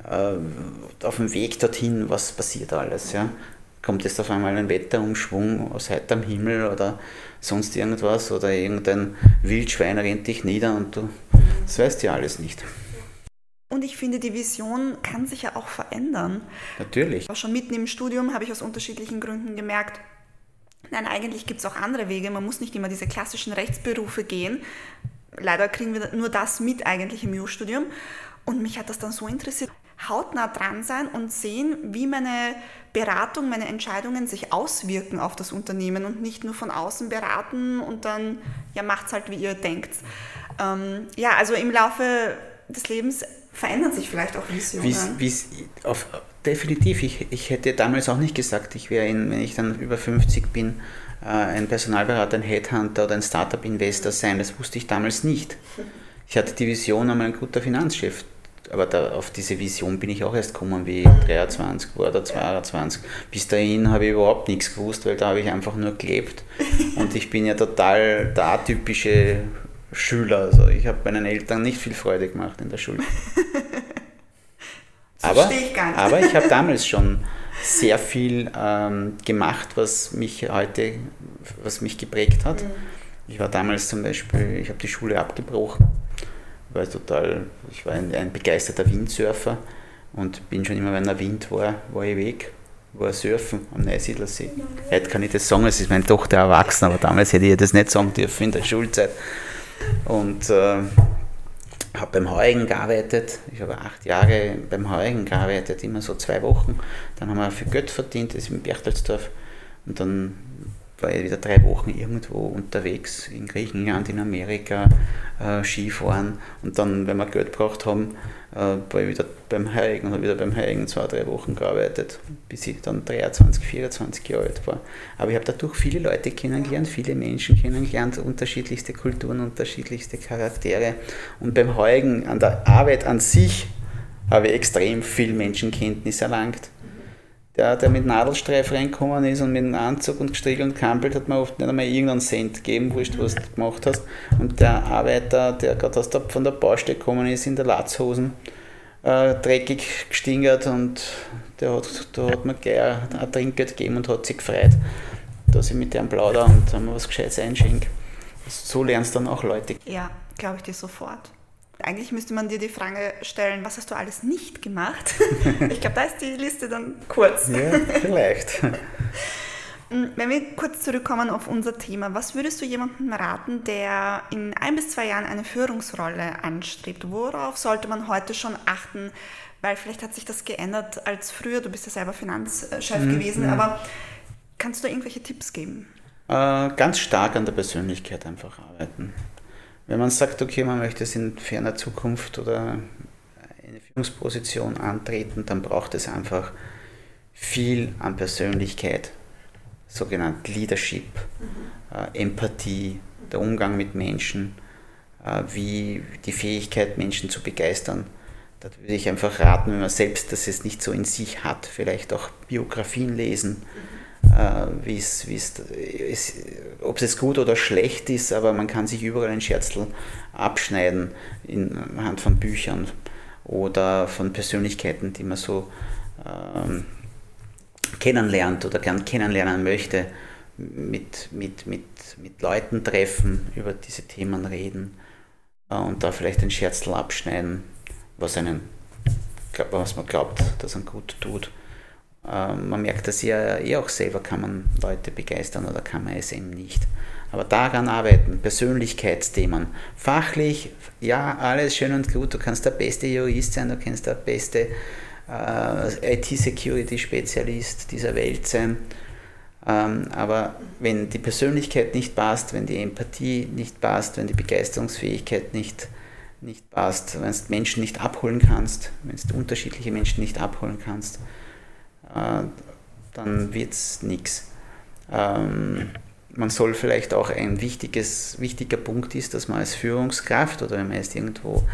auf dem Weg dorthin, was passiert alles. Ja? Kommt jetzt auf einmal ein Wetterumschwung aus heiterem Himmel oder sonst irgendwas oder irgendein Wildschwein rennt dich nieder und das weißt du ja alles nicht. Und ich finde, die Vision kann sich ja auch verändern. Natürlich. Auch schon mitten im Studium habe ich aus unterschiedlichen Gründen gemerkt, nein, eigentlich gibt es auch andere Wege. Man muss nicht immer diese klassischen Rechtsberufe gehen. Leider kriegen wir nur das mit eigentlich im Jurastudium. Und mich hat das dann so interessiert. Hautnah dran sein und sehen, wie meine Beratung, meine Entscheidungen sich auswirken auf das Unternehmen und nicht nur von außen beraten und dann, ja, macht's halt, wie ihr denkt. Also im Laufe des Lebens verändern sich vielleicht auch Visionen. Definitiv. Ich hätte damals auch nicht gesagt, ich wäre, wenn ich dann über 50 bin, ein Personalberater, ein Headhunter oder ein Startup-Investor sein. Das wusste ich damals nicht. Ich hatte die Vision, einmal ein guter Finanzchef. Aber auf diese Vision bin ich auch erst gekommen, wie 23 oder 22. Bis dahin habe ich überhaupt nichts gewusst, weil da habe ich einfach nur gelebt. Und ich bin ja total der atypische Schüler. Also ich habe meinen Eltern nicht viel Freude gemacht in der Schule. Aber ich habe damals schon sehr viel gemacht, was mich geprägt hat. Ich war damals zum Beispiel, ich habe die Schule abgebrochen, ich war ein begeisterter Windsurfer und bin schon immer, wenn der Wind war ich weg, war surfen am Neusiedlersee. Heute kann ich das sagen, es ist meine Tochter erwachsen, aber damals hätte ich das nicht sagen dürfen in der Schulzeit. Und habe beim Heurigen gearbeitet, ich habe 8 Jahre beim Heurigen gearbeitet, immer so 2 Wochen. Dann haben wir viel Geld verdient, das ist in Berchtesdorf. Und dann war ich wieder 3 Wochen irgendwo unterwegs, in Griechenland, in Amerika, Skifahren. Und dann, wenn wir Geld gebraucht haben, war ich wieder beim Heigen und habe wieder beim Heigen 2-3 Wochen gearbeitet, bis ich dann 23, 24 Jahre alt war. Aber ich habe dadurch viele Leute kennengelernt, viele Menschen kennengelernt, unterschiedlichste Kulturen, unterschiedlichste Charaktere. Und beim Heigen, an der Arbeit an sich, habe ich extrem viel Menschenkenntnis erlangt. Der mit Nadelstreif reingekommen ist und mit einem Anzug und gestriegelt und kampelt, hat mir oft nicht einmal irgendeinen Cent gegeben, wurscht, was du gemacht hast. Und der Arbeiter, der gerade von der Baustelle gekommen ist, in der Latzhosen, dreckig gestingert, und da hat mir gleich ein Trinkgeld gegeben und hat sich gefreut, dass ich mit dem plaudere und mir was Gescheites einschenke. So lernst du dann auch Leute. Ja, glaube ich dir sofort. Eigentlich müsste man dir die Frage stellen, was hast du alles nicht gemacht? Ich glaube, da ist die Liste dann kurz. Ja, vielleicht. Wenn wir kurz zurückkommen auf unser Thema, was würdest du jemandem raten, der in 1 bis 2 Jahren eine Führungsrolle anstrebt? Worauf sollte man heute schon achten? Weil vielleicht hat sich das geändert als früher, du bist ja selber Finanzchef gewesen, aber kannst du irgendwelche Tipps geben? Ganz stark an der Persönlichkeit einfach arbeiten. Wenn man sagt, okay, man möchte es in ferner Zukunft oder eine Führungsposition antreten, dann braucht es einfach viel an Persönlichkeit, sogenannt Leadership, Empathie, der Umgang mit Menschen, wie die Fähigkeit, Menschen zu begeistern. Da würde ich einfach raten, wenn man selbst das es nicht so in sich hat, vielleicht auch Biografien lesen, ob es gut oder schlecht ist, aber man kann sich überall ein Scherzl abschneiden anhand von Büchern oder von Persönlichkeiten, die man so kennenlernt oder gern kennenlernen möchte, mit Leuten treffen, über diese Themen reden und da vielleicht ein Scherzl abschneiden, was man glaubt, dass einem gut tut. Man merkt das ja auch selber, kann man Leute begeistern oder kann man es eben nicht. Aber daran arbeiten, Persönlichkeitsthemen. Fachlich, ja, alles schön und gut, du kannst der beste Jurist sein, du kannst der beste IT-Security-Spezialist dieser Welt sein. Aber wenn die Persönlichkeit nicht passt, wenn die Empathie nicht passt, wenn die Begeisterungsfähigkeit nicht passt, wenn du Menschen nicht abholen kannst, wenn du unterschiedliche Menschen nicht abholen kannst, dann wird es nichts. Man soll vielleicht auch ein wichtiger Punkt ist, dass man als Führungskraft oder wenn man jetzt irgendwo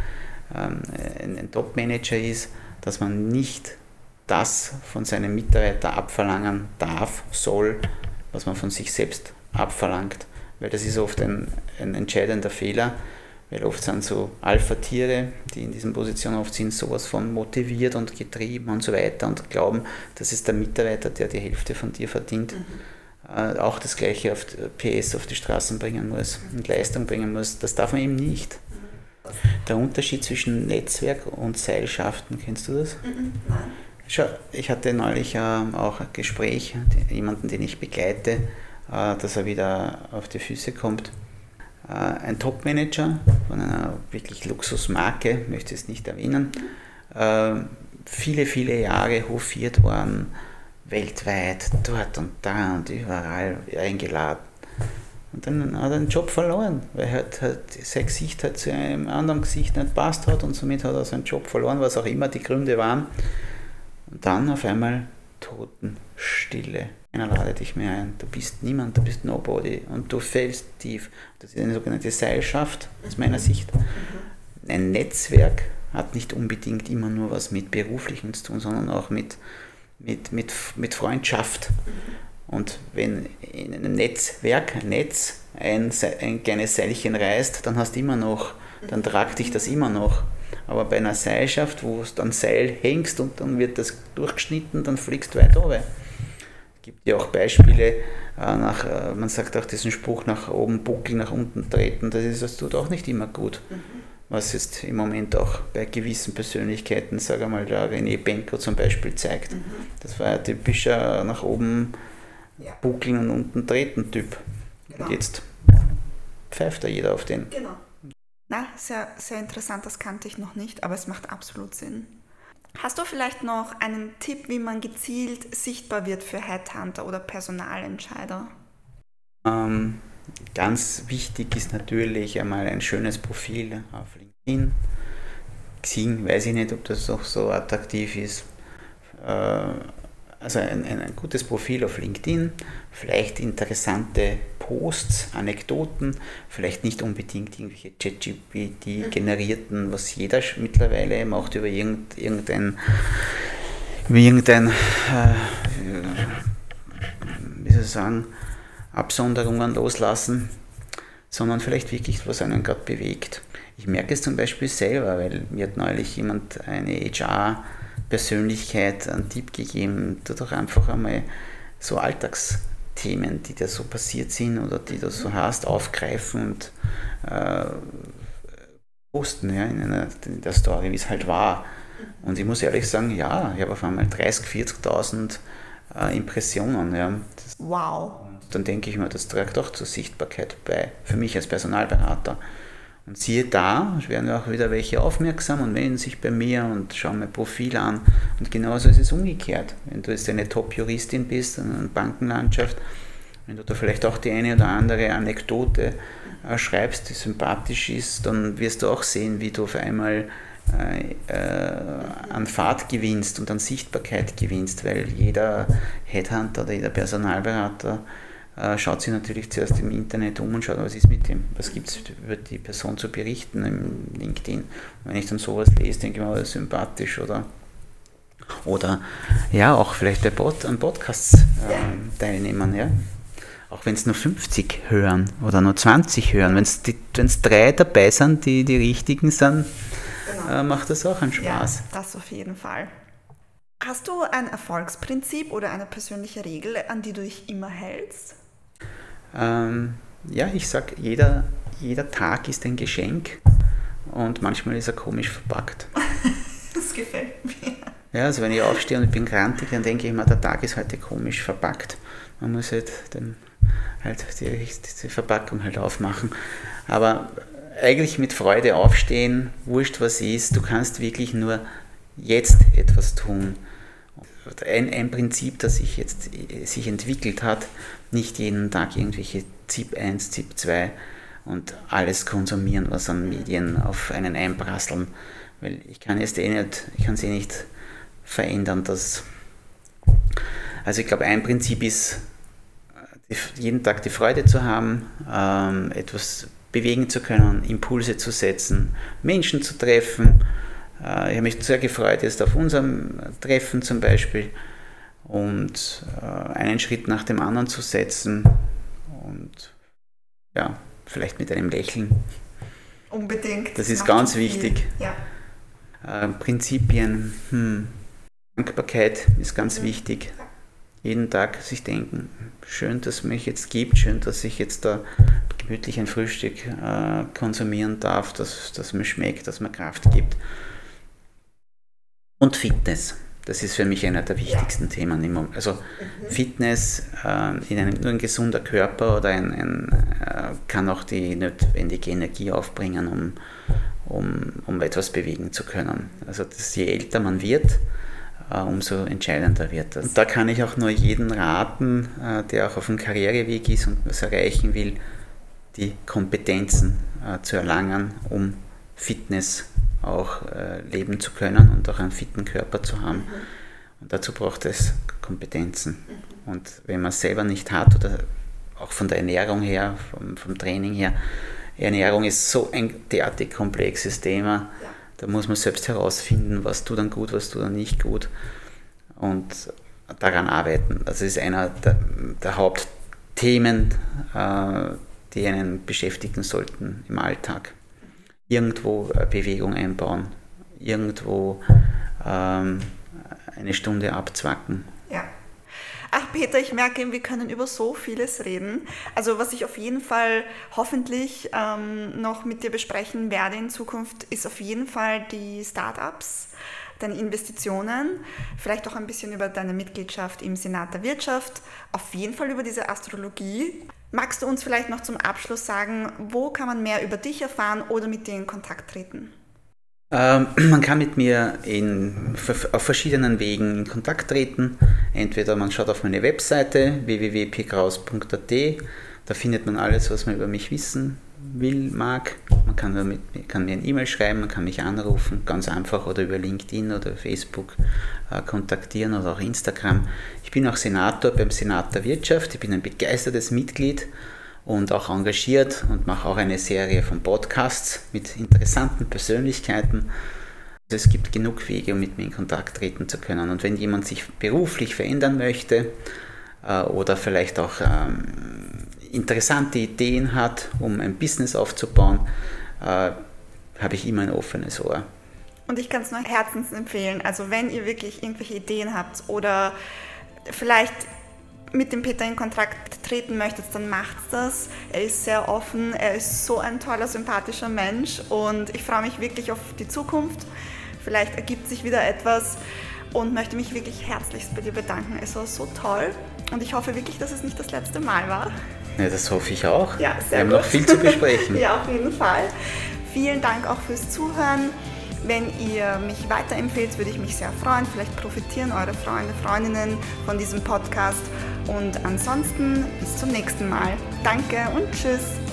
ein Top-Manager ist, dass man nicht das von seinem Mitarbeiter abverlangen darf, soll, was man von sich selbst abverlangt. Weil das ist oft ein entscheidender Fehler, weil oft sind so Alpha-Tiere, die in diesen Positionen oft sind, sowas von motiviert und getrieben und so weiter und glauben, das ist der Mitarbeiter, der die Hälfte von dir verdient. Auch das Gleiche auf PS auf die Straßen bringen muss und Leistung bringen muss. Das darf man eben nicht. Der Unterschied zwischen Netzwerk und Seilschaften, kennst du das? Nein. Schau, ich hatte neulich auch ein Gespräch, jemanden, den ich begleite, dass er wieder auf die Füße kommt. Ein Top-Manager von einer wirklich Luxusmarke, möchte es nicht erwähnen, viele, viele Jahre hofiert worden, weltweit, dort und da und überall eingeladen. Und dann hat er den Job verloren, weil sein Gesicht halt zu einem anderen Gesicht nicht passt hat und somit hat er seinen Job verloren, was auch immer die Gründe waren. Und dann auf einmal Totenstille. Keiner ladet dich mehr ein. Du bist niemand, du bist nobody und du fällst tief. Das ist eine sogenannte Seilschaft aus meiner Sicht. Ein Netzwerk hat nicht unbedingt immer nur was mit Beruflichem zu tun, sondern auch mit Freundschaft. Und wenn in einem Netzwerk, ein Netz, ein kleines Seilchen reißt, dann hast du immer noch, dann tragt dich das immer noch. Aber bei einer Seilschaft, wo du am Seil hängst und dann wird das durchgeschnitten, dann fliegst du weit runter. Es gibt ja auch Beispiele, man sagt auch diesen Spruch, nach oben buckeln, nach unten treten, das tut auch nicht immer gut. Was jetzt im Moment auch bei gewissen Persönlichkeiten, sage mal, der René Benko zum Beispiel zeigt. Das war ein typischer nach oben buckeln und unten treten Typ. Genau. Und jetzt pfeift da jeder auf den. Genau. Na, sehr, sehr interessant, das kannte ich noch nicht, aber es macht absolut Sinn. Hast du vielleicht noch einen Tipp, wie man gezielt sichtbar wird für Headhunter oder Personalentscheider? Ganz wichtig ist natürlich einmal ein schönes Profil auf LinkedIn. Xing, weiß ich nicht, ob das auch so attraktiv ist. Also ein gutes Profil auf LinkedIn, vielleicht interessante Posts, Anekdoten, vielleicht nicht unbedingt irgendwelche ChatGPT-generierten, was jeder mittlerweile macht über irgendein wie soll ich sagen, Absonderungen loslassen, sondern vielleicht wirklich, was einen gerade bewegt. Ich merke es zum Beispiel selber, weil mir hat neulich jemand eine HR-Persönlichkeit einen Tipp gegeben, tu doch einfach einmal so Alltagsthemen, die da so passiert sind oder die du so hast, aufgreifen und posten, ja, in der Story, wie es halt war. Und ich muss ehrlich sagen, ja, ich habe auf einmal 30.000, 40.000 Impressionen. Ja. Wow. Dann denke ich mir, das trägt auch zur Sichtbarkeit bei, für mich als Personalberater. Und siehe da, werden auch wieder welche aufmerksam und melden sich bei mir und schauen mein Profil an. Und genauso ist es umgekehrt. Wenn du jetzt eine Top-Juristin bist in einer Bankenlandschaft, wenn du da vielleicht auch die eine oder andere Anekdote schreibst, die sympathisch ist, dann wirst du auch sehen, wie du auf einmal an Fahrt gewinnst und an Sichtbarkeit gewinnst, weil jeder Headhunter oder jeder Personalberater schaut sich natürlich zuerst im Internet um und schaut, was ist mit dem, was gibt es über die Person zu berichten im LinkedIn. Und wenn ich dann sowas lese, denke ich mir, das ist sympathisch oder ja, auch vielleicht bei Podcasts teilnehmen, ja. Auch wenn es nur 50 hören oder nur 20 hören, wenn es 3 dabei sind, die richtigen sind, genau, macht das auch einen Spaß. Ja, das auf jeden Fall. Hast du ein Erfolgsprinzip oder eine persönliche Regel, an die du dich immer hältst? Ja, ich sage, jeder Tag ist ein Geschenk und manchmal ist er komisch verpackt. Das gefällt mir. Ja, also wenn ich aufstehe und ich bin grantig, dann denke ich immer, der Tag ist heute komisch verpackt. Man muss halt die Verpackung halt aufmachen. Aber eigentlich mit Freude aufstehen, wurscht was ist, du kannst wirklich nur jetzt etwas tun. Ein Prinzip, das sich entwickelt hat, nicht jeden Tag irgendwelche ZIP 1, ZIP 2 und alles konsumieren, was an Medien auf einen einprasseln, weil ich kann es nicht verändern. Also ich glaube, ein Prinzip ist, jeden Tag die Freude zu haben, etwas bewegen zu können, Impulse zu setzen, Menschen zu treffen. Ich habe mich sehr gefreut jetzt auf unserem Treffen zum Beispiel und einen Schritt nach dem anderen zu setzen und ja, vielleicht mit einem Lächeln. Unbedingt. Das ist ganz wichtig. Ja. Prinzipien, Dankbarkeit ist ganz wichtig. Jeden Tag sich denken, schön, dass es mich jetzt gibt, schön, dass ich jetzt da gemütlich ein Frühstück konsumieren darf, das mir schmeckt, das mir Kraft gibt. Und Fitness, das ist für mich einer der wichtigsten Themen im Moment. Also Fitness, nur ein gesunder Körper oder kann auch die notwendige Energie aufbringen, um etwas bewegen zu können. Also je älter man wird, umso entscheidender wird das. Und da kann ich auch nur jeden raten, der auch auf dem Karriereweg ist und was erreichen will, die Kompetenzen zu erlangen, um Fitness auch leben zu können und auch einen fitten Körper zu haben. Und dazu braucht es Kompetenzen. Und wenn man es selber nicht hat, oder auch von der Ernährung her, vom Training her, Ernährung ist so ein derartig komplexes Thema, da muss man selbst herausfinden, was tut dann gut, was tut dann nicht gut und daran arbeiten. Das ist einer der Hauptthemen, die einen beschäftigen sollten im Alltag. Irgendwo Bewegung einbauen, irgendwo eine Stunde abzwacken. Ja. Ach Peter, ich merke, wir können über so vieles reden. Also was ich auf jeden Fall hoffentlich noch mit dir besprechen werde in Zukunft, ist auf jeden Fall die Startups, deine Investitionen, vielleicht auch ein bisschen über deine Mitgliedschaft im Senat der Wirtschaft, auf jeden Fall über diese Astrologie. Magst du uns vielleicht noch zum Abschluss sagen, wo kann man mehr über dich erfahren oder mit dir in Kontakt treten? Man kann mit mir auf verschiedenen Wegen in Kontakt treten. Entweder man schaut auf meine Webseite www.pkraus.at, Da findet man alles, was man über mich wissen will, mag. Man kann mir ein E-Mail schreiben, man kann mich anrufen, ganz einfach, oder über LinkedIn oder Facebook kontaktieren oder auch Instagram. Ich bin auch Senator beim Senat der Wirtschaft. Ich bin ein begeistertes Mitglied und auch engagiert und mache auch eine Serie von Podcasts mit interessanten Persönlichkeiten. Es gibt genug Wege, um mit mir in Kontakt treten zu können. Und wenn jemand sich beruflich verändern möchte oder vielleicht auch interessante Ideen hat, um ein Business aufzubauen, habe ich immer ein offenes Ohr. Und ich kann es nur herzens empfehlen. Also wenn ihr wirklich irgendwelche Ideen habt oder vielleicht mit dem Peter in Kontakt treten möchtet, dann macht's das. Er ist sehr offen, er ist so ein toller, sympathischer Mensch und ich freue mich wirklich auf die Zukunft. Vielleicht ergibt sich wieder etwas und möchte mich wirklich herzlichst bei dir bedanken. Es war so toll und ich hoffe wirklich, dass es nicht das letzte Mal war. Ja, das hoffe ich auch. Ja, sehr Wir haben gut. noch viel zu besprechen. Ja, auf jeden Fall. Vielen Dank auch fürs Zuhören. Wenn ihr mich weiterempfehlt, würde ich mich sehr freuen. Vielleicht profitieren eure Freunde, Freundinnen von diesem Podcast. Und ansonsten bis zum nächsten Mal. Danke und tschüss.